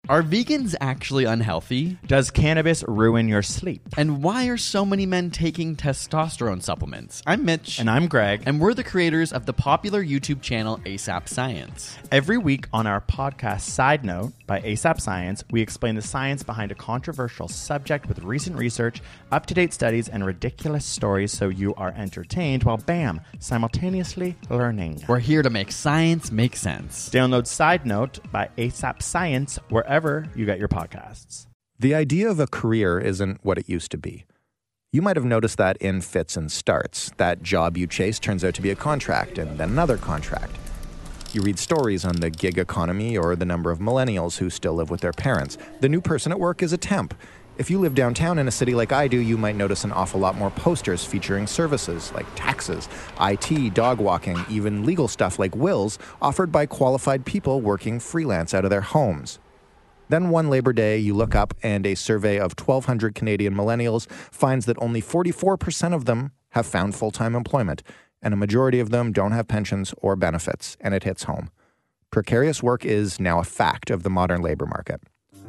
Are vegans actually unhealthy? Does cannabis ruin your sleep? And why are so many men taking testosterone supplements? I'm Mitch. And I'm Greg. And we're the creators of the popular YouTube channel ASAP Science. Every week on our podcast Side Note by ASAP Science, we explain the science behind a controversial subject with recent research, up-to-date studies, and ridiculous stories so you are entertained while, bam, simultaneously learning. We're here to make science make sense. Download Side Note by ASAP Science wherever you get your podcasts. The idea of a career isn't what it used to be. You might have noticed that in fits and starts. That job you chase turns out to be a contract and then another contract. You read stories on the gig economy or the number of millennials who still live with their parents. The new person at work is a temp. If you live downtown in a city like I do, you might notice an awful lot more posters featuring services like taxes, IT, dog walking, even legal stuff like wills offered by qualified people working freelance out of their homes. Then one Labor Day, you look up and a survey of 1,200 Canadian millennials finds that only 44% of them have found full-time employment, and a majority of them don't have pensions or benefits, and it hits home. Precarious work is now a fact of the modern labor market.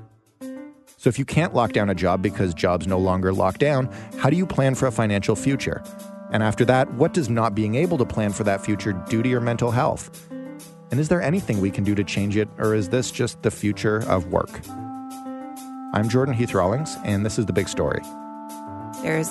So if you can't lock down a job because jobs no longer lock down, how do you plan for a financial future? And after that, what does not being able to plan for that future do to your mental health? And is there anything we can do to change it, or is this just the future of work? I'm Jordan Heath Rawlings, and this is The Big Story. There's,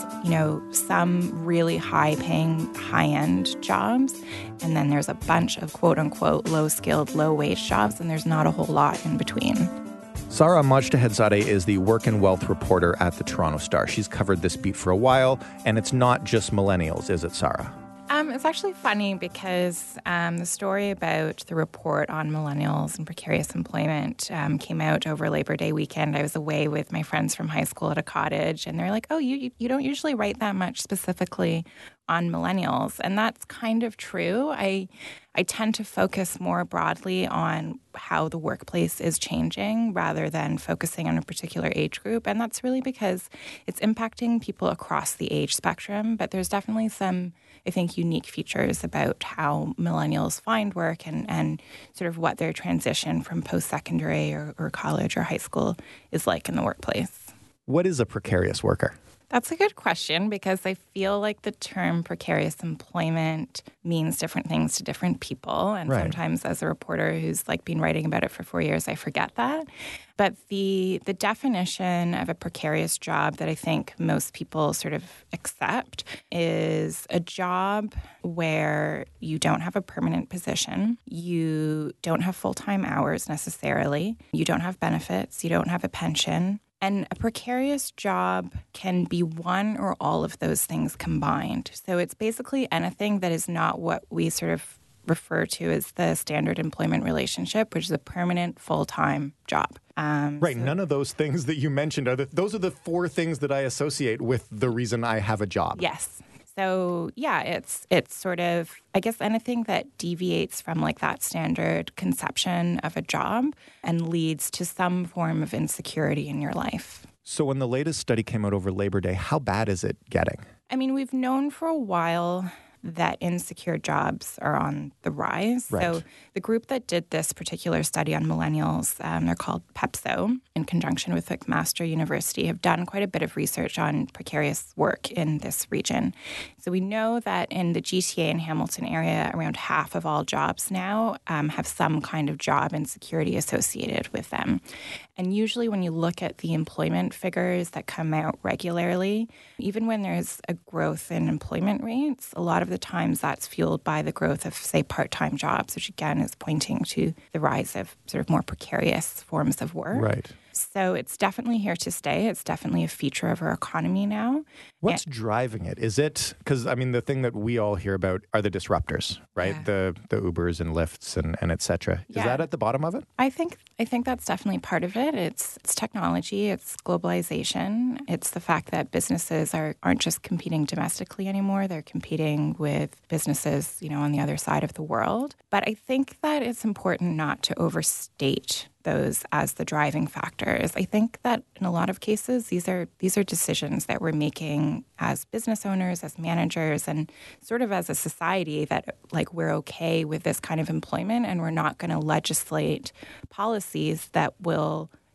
some really high-paying, high-end jobs, and then there's a bunch of quote-unquote low-skilled, low-wage jobs, and there's not a whole lot in between. Sara Mojtahedzadeh is the work and wealth reporter at the Toronto Star. She's covered this beat for a while, and it's not just millennials, is it, Sara? It's actually funny because the story about the report on millennials and precarious employment came out over Labor Day weekend. I was away with my friends from high school at a cottage, and they're like, oh, you don't usually write that much specifically on millennials. And that's kind of true. I tend to focus more broadly on how the workplace is changing rather than focusing on a particular age group. And that's really because it's impacting people across the age spectrum. But there's definitely some, I think, unique features about how millennials find work and sort of what their transition from post-secondary or college or high school is like in the workplace. What is a precarious worker? That's a good question because I feel like the term precarious employment means different things to different people. And right. Sometimes as a reporter who's been writing about it for 4 years, I forget that. But the definition of a precarious job that I think most people sort of accept is a job where you don't have a permanent position, you don't have full-time hours necessarily, you don't have benefits, you don't have a pension. And a precarious job can be one or all of those things combined. So it's basically anything that is not what we sort of refer to as the standard employment relationship, which is a permanent full-time job. Right. None of those things that you mentioned those are the four things that I associate with the reason I have a job. Yes. So, yeah, it's sort of, I guess, anything that deviates from that standard conception of a job and leads to some form of insecurity in your life. So when the latest study came out over Labor Day, how bad is it getting? I mean, we've known for a while that insecure jobs are on the rise. Right. So the group that did this particular study on millennials, they're called PEPSO, in conjunction with McMaster University, have done quite a bit of research on precarious work in this region. So we know that in the GTA and Hamilton area, around half of all jobs now have some kind of job insecurity associated with them. And usually when you look at the employment figures that come out regularly, even when there's a growth in employment rates, a lot of the times that's fueled by the growth of, say, part-time jobs, which again is pointing to the rise of sort of more precarious forms of work. Right. So it's definitely here to stay. It's definitely a feature of our economy now. What's driving it? Is it, because the thing that we all hear about are the disruptors, right? Yeah. The Ubers and Lyfts and et cetera. Is that at the bottom of it? I think that's definitely part of it. It's technology, it's globalization, it's the fact that businesses aren't just competing domestically anymore. They're competing with businesses, on the other side of the world. But I think that it's important not to overstate those as the driving factors. I think that in a lot of cases, these are decisions that we're making as business owners, as managers, and sort of as a society that we're okay with this kind of employment and we're not going to legislate policies that will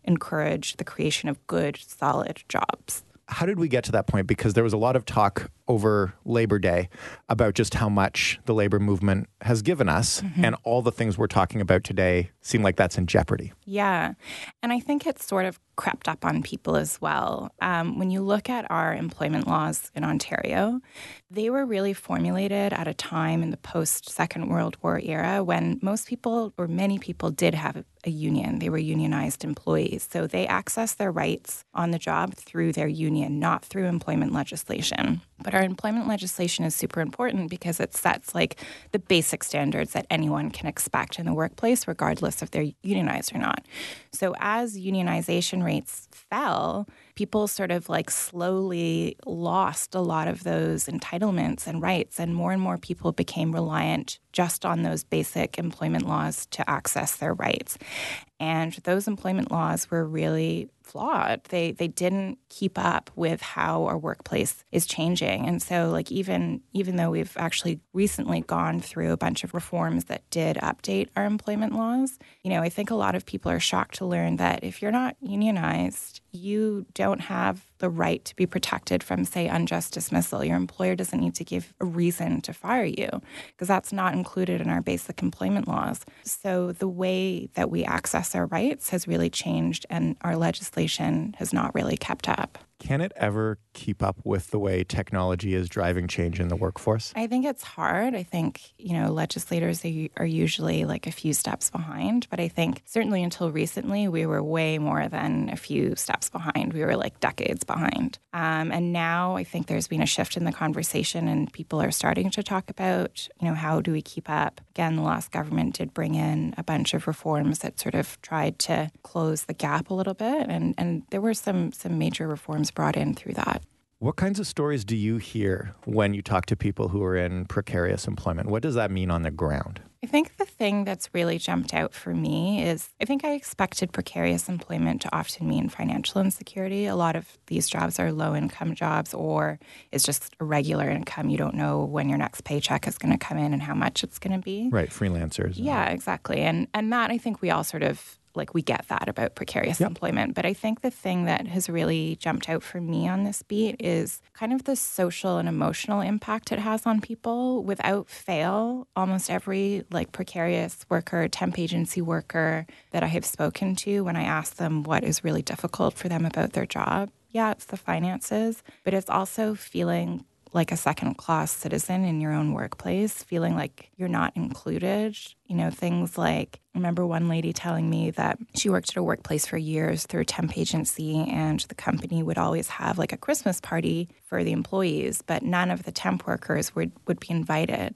encourage the creation of good, solid jobs. How did we get to that point? Because there was a lot of talk over Labor Day about just how much the labor movement has given us, and all the things we're talking about today seem like that's in jeopardy. Yeah. And I think it's sort of crept up on people as well. When you look at our employment laws in Ontario, they were really formulated at a time in the post-Second World War era when most people, or many people, did have a union. They were unionized employees. So they accessed their rights on the job through their union, not through employment legislation. But our employment legislation is super important because it sets like the basic standards that anyone can expect in the workplace, regardless if they're unionized or not. So as unionization rates fell, people sort of like slowly lost a lot of those entitlements and rights, and more people became reliant just on those basic employment laws to access their rights. And those employment laws were really flawed. They didn't keep up with how our workplace is changing. And so like even though we've actually recently gone through a bunch of reforms that did update our employment laws, I think a lot of people are shocked to learn that if you're not unionized, you don't have the right to be protected from, say, unjust dismissal. Your employer doesn't need to give a reason to fire you because that's not included in our basic employment laws. So the way that we access our rights has really changed, and our legislation has not really kept up. Can it ever keep up with the way technology is driving change in the workforce? I think it's hard. I think, legislators are usually like a few steps behind. But I think certainly until recently, we were way more than a few steps behind. We were like decades behind. And now I think there's been a shift in the conversation and people are starting to talk about, how do we keep up? Again, the last government did bring in a bunch of reforms that sort of tried to close the gap a little bit. And there were some major reforms brought in through that. What kinds of stories do you hear when you talk to people who are in precarious employment? What does that mean on the ground? I think the thing that's really jumped out for me is I think I expected precarious employment to often mean financial insecurity. A lot of these jobs are low-income jobs, or it's just a regular income. You don't know when your next paycheck is going to come in and how much it's going to be. Right, freelancers. Yeah, exactly. And that I think we all sort of we get that about precarious employment. But I think the thing that has really jumped out for me on this beat is kind of the social and emotional impact it has on people. Without fail, almost every precarious worker, temp agency worker that I have spoken to, when I ask them what is really difficult for them about their job, it's the finances, but it's also feeling like a second-class citizen in your own workplace, feeling like you're not included. Things like, I remember one lady telling me that she worked at a workplace for years through a temp agency, and the company would always have a Christmas party for the employees, but none of the temp workers would be invited.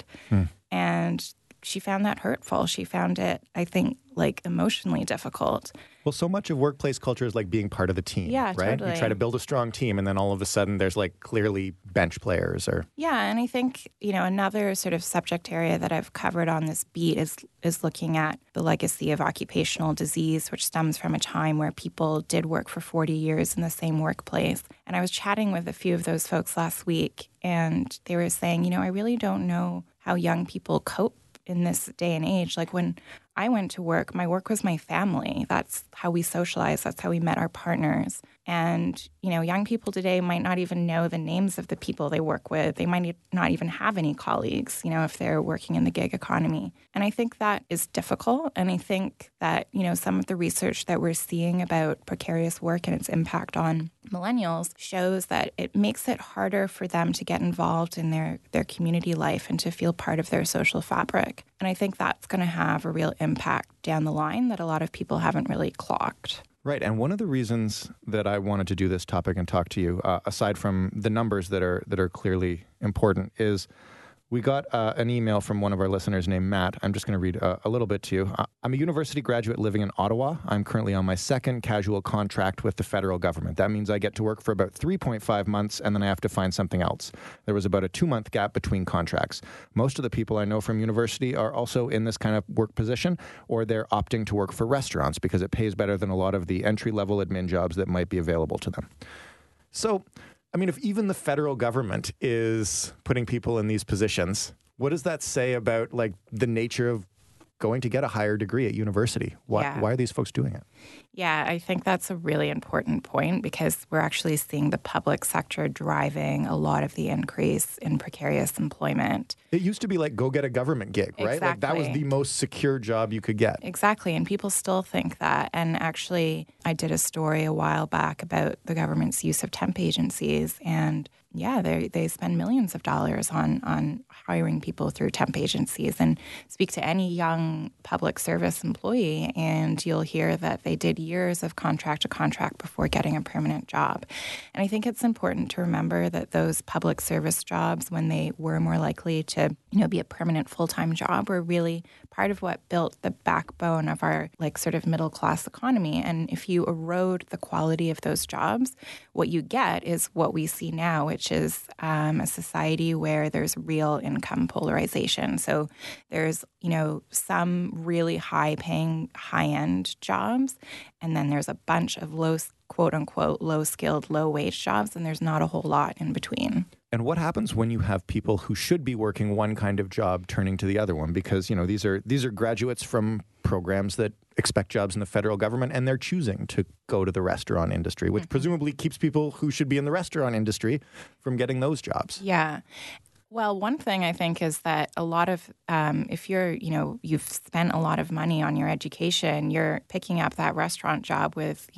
And she found that hurtful. She found it, I think, emotionally difficult. Well, so much of workplace culture is being part of the team, right? Totally. You try to build a strong team, and then all of a sudden there's clearly bench players or... Yeah, and I think, another sort of subject area that I've covered on this beat is looking at the legacy of occupational disease, which stems from a time where people did work for 40 years in the same workplace. And I was chatting with a few of those folks last week, and they were saying, I really don't know how young people cope in this day and age. When I went to work, my work was my family. That's how we socialized. That's how we met our partners. And, young people today might not even know the names of the people they work with. They might not even have any colleagues, if they're working in the gig economy. And I think that is difficult. And I think that, some of the research that we're seeing about precarious work and its impact on millennials shows that it makes it harder for them to get involved in their community life and to feel part of their social fabric. And I think that's going to have a real impact down the line that a lot of people haven't really clocked. Right. And one of the reasons that I wanted to do this topic and talk to you, aside from the numbers that are clearly important, is we got an email from one of our listeners named Matt. I'm just going to read a little bit to you. I'm a university graduate living in Ottawa. I'm currently on my second casual contract with the federal government. That means I get to work for about 3.5 months, and then I have to find something else. There was about a 2-month gap between contracts. Most of the people I know from university are also in this kind of work position, or they're opting to work for restaurants because it pays better than a lot of the entry-level admin jobs that might be available to them. So, if even the federal government is putting people in these positions, what does that say about the nature of going to get a higher degree at university? Why are these folks doing it? Yeah, I think that's a really important point because we're actually seeing the public sector driving a lot of the increase in precarious employment. It used to be like go get a government gig, right? Like that was Exactly. the most secure job you could get. Exactly, and people still think that. And actually, I did a story a while back about the government's use of temp agencies, and yeah, they spend millions of dollars on hiring people through temp agencies. And speak to any young public service employee, and you'll hear that they did years of contract to contract before getting a permanent job. And I think it's important to remember that those public service jobs, when they were more likely to, be a permanent full-time job, were really part of what built the backbone of our sort of middle class economy. And if you erode the quality of those jobs, what you get is what we see now, which is a society where there's real income polarization. So there's, some really high-paying, high-end jobs, and then there's a bunch of quote-unquote low-skilled, low-wage jobs, and there's not a whole lot in between. And what happens when you have people who should be working one kind of job turning to the other one? Because, these are graduates from programs that expect jobs in the federal government, and they're choosing to go to the restaurant industry, which presumably keeps people who should be in the restaurant industry from getting those jobs. Yeah. Well, one thing I think is that a lot of, if you've spent a lot of money on your education, you're picking up that restaurant job with,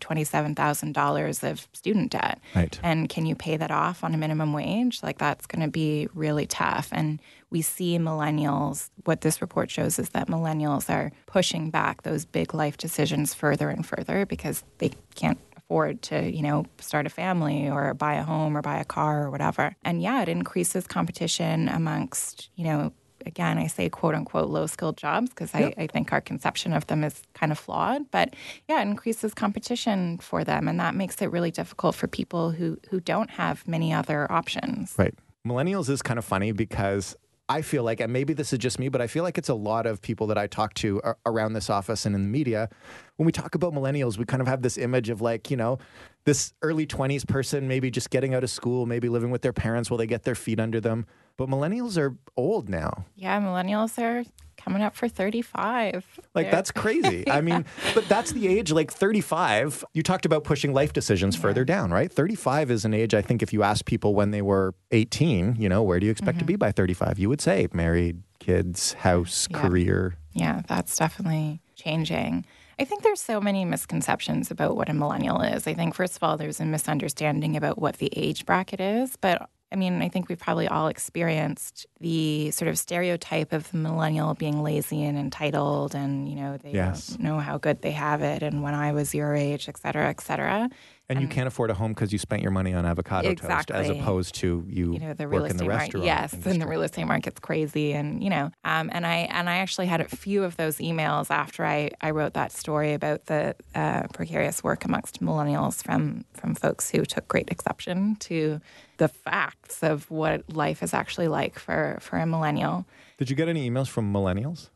$27,000 of student debt. Right. And can you pay that off on a minimum wage? That's going to be really tough. And we see millennials, what this report shows is that millennials are pushing back those big life decisions further and further because they can't afford to, start a family or buy a home or buy a car or whatever. And yeah, it increases competition amongst, again, I say quote unquote low skilled jobs because I think our conception of them is kind of flawed. But yeah, it increases competition for them. And that makes it really difficult for people who don't have many other options. Right. Millennials is kind of funny because I feel like, and maybe this is just me, but I feel like it's a lot of people that I talk to around this office and in the media. When we talk about millennials, we kind of have this image of this early 20s person maybe just getting out of school, maybe living with their parents while they get their feet under them. But millennials are old now. Yeah, millennials are coming up for 35. That's crazy. I mean, but that's the age, 35. You talked about pushing life decisions further down, right? 35 is an age, I think if you ask people when they were 18, where do you expect to be by 35? You would say married, kids, house, career. Yeah, that's definitely changing. I think there's so many misconceptions about what a millennial is. I think, first of all, there's a misunderstanding about what the age bracket is, but I think we've probably all experienced the sort of stereotype of the millennial being lazy and entitled and, they don't know how good they have it and when I was your age, et cetera, et cetera. And you can't afford a home because you spent your money on avocado toast as opposed to the real work in the restaurant. Yes, industry. and the real estate market's crazy. And, and I actually had a few of those emails after I wrote that story about the precarious work amongst millennials from folks who took great exception to the facts of what life is actually like for a millennial. Did you get any emails from millennials?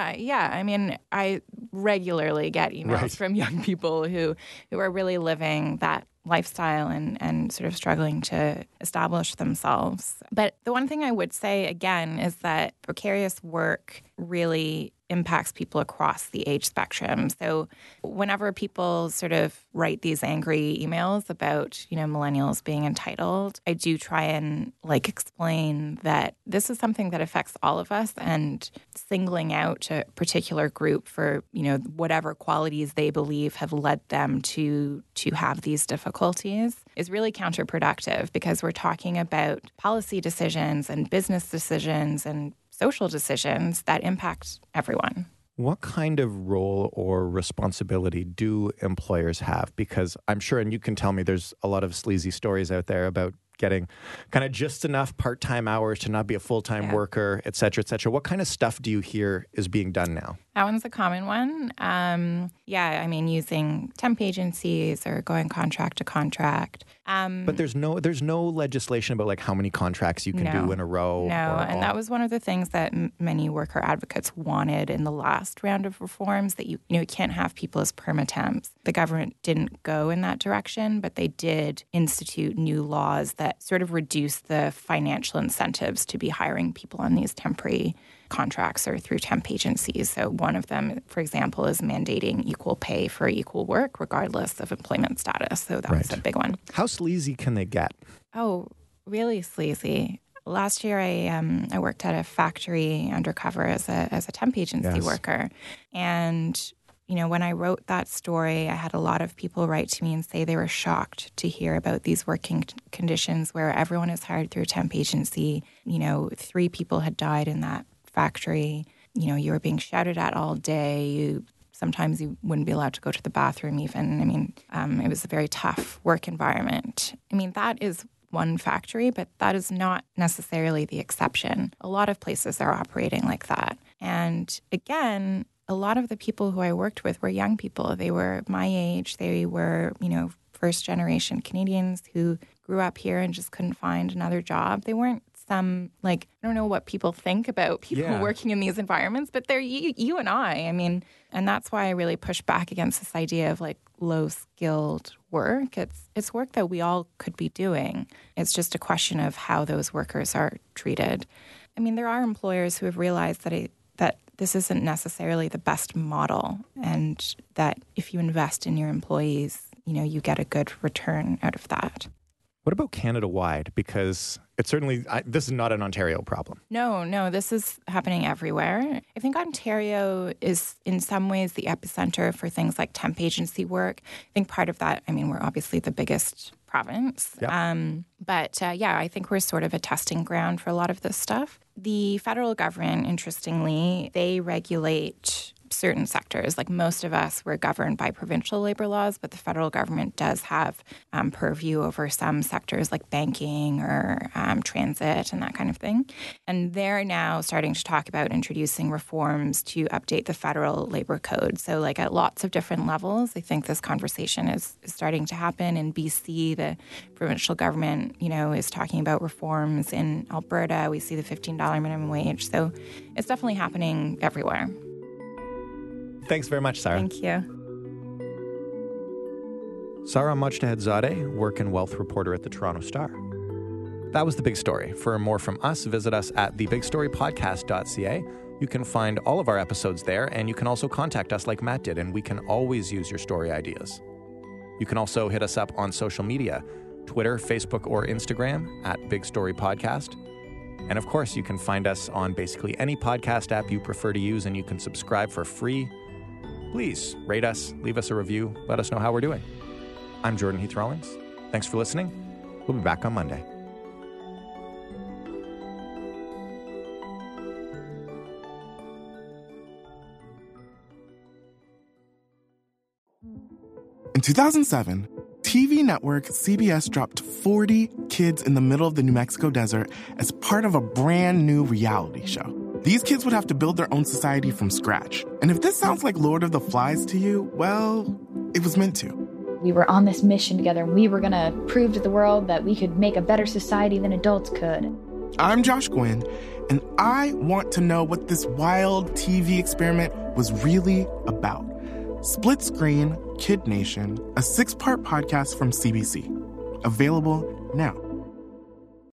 Yeah. I regularly get emails from young people who are really living that lifestyle and sort of struggling to establish themselves. But the one thing I would say, again, is that precarious work really impacts people across the age spectrum. So whenever people sort of write these angry emails about, millennials being entitled, I do try and explain that this is something that affects all of us, and singling out a particular group for, whatever qualities they believe have led them to have these difficulties is really counterproductive because we're talking about policy decisions and business decisions and social decisions that impact everyone. What kind of role or responsibility do employers have? Because I'm sure, and you can tell me, there's a lot of sleazy stories out there about getting kind of just enough part-time hours to not be a full-time worker, et cetera, et cetera. What kind of stuff do you hear is being done now? That one's a common one. Using temp agencies or going contract to contract. But there's no legislation about how many contracts you can do in a row. No, and that was one of the things that many worker advocates wanted in the last round of reforms, that you can't have people as permatemps. The government didn't go in that direction, but they did institute new laws that sort of reduce the financial incentives to be hiring people on these temporary contracts or through temp agencies. So one of them, for example, is mandating equal pay for equal work, regardless of employment status. So that was a big one. How sleazy can they get? Oh, really sleazy. Last year, I worked at a factory undercover as a temp agency worker. And, you know, when I wrote that story, I had a lot of people write to me and say they were shocked to hear about these working conditions where everyone is hired through a temp agency. You know, 3 people had died in that factory. You know, you were being shouted at all day. Sometimes you wouldn't be allowed to go to the bathroom even. I mean, it was a very tough work environment. I mean, that is one factory, but that is not necessarily the exception. A lot of places are operating like that. And again, a lot of the people who I worked with were young people. They were my age. They were, you know, first-generation Canadians who grew up here and just couldn't find another job. They weren't some, like, I don't know what people think about people working in these environments, but they're you and I mean, and that's why I really push back against this idea of like low-skilled work. It's work that we all could be doing. It's just a question of how those workers are treated. I mean, there are employers who have realized that this isn't necessarily the best model, and that if you invest in your employees, you know, you get a good return out of that. What about Canada-wide? Because it's certainly, this is not an Ontario problem. No, this is happening everywhere. I think Ontario is in some ways the epicenter for things like temp agency work. I think part of that, I mean, we're obviously the biggest province. Yep. I think we're sort of a testing ground for a lot of this stuff. The federal government, interestingly, they regulate certain sectors. Like most of us, we're governed by provincial labor laws, but the federal government does have purview over some sectors like banking or transit and that kind of thing. And they're now starting to talk about introducing reforms to update the federal labor code. So like at lots of different levels, I think this conversation is starting to happen. In BC, the provincial government, you know, is talking about reforms. In Alberta, we see the $15 minimum wage. So it's definitely happening everywhere. Thanks very much, Sarah. Thank you. Sarah Mojtahedzadeh, work and wealth reporter at the Toronto Star. That was The Big Story. For more from us, visit us at thebigstorypodcast.ca. You can find all of our episodes there, and you can also contact us like Matt did, and we can always use your story ideas. You can also hit us up on social media, Twitter, Facebook, or Instagram at Big Story Podcast. And of course, you can find us on basically any podcast app you prefer to use, and you can subscribe for free. Please rate us, leave us a review, let us know how we're doing. I'm Jordan Heath Rawlings. Thanks for listening. We'll be back on Monday. In 2007, TV network CBS dropped 40 kids in the middle of the New Mexico desert as part of a brand new reality show. These kids would have to build their own society from scratch. And if this sounds like Lord of the Flies to you, well, it was meant to. We were on this mission together, and we were going to prove to the world that we could make a better society than adults could. I'm Josh Gwynn, and I want to know what this wild TV experiment was really about. Split Screen, Kid Nation, a 6-part podcast from CBC. Available now.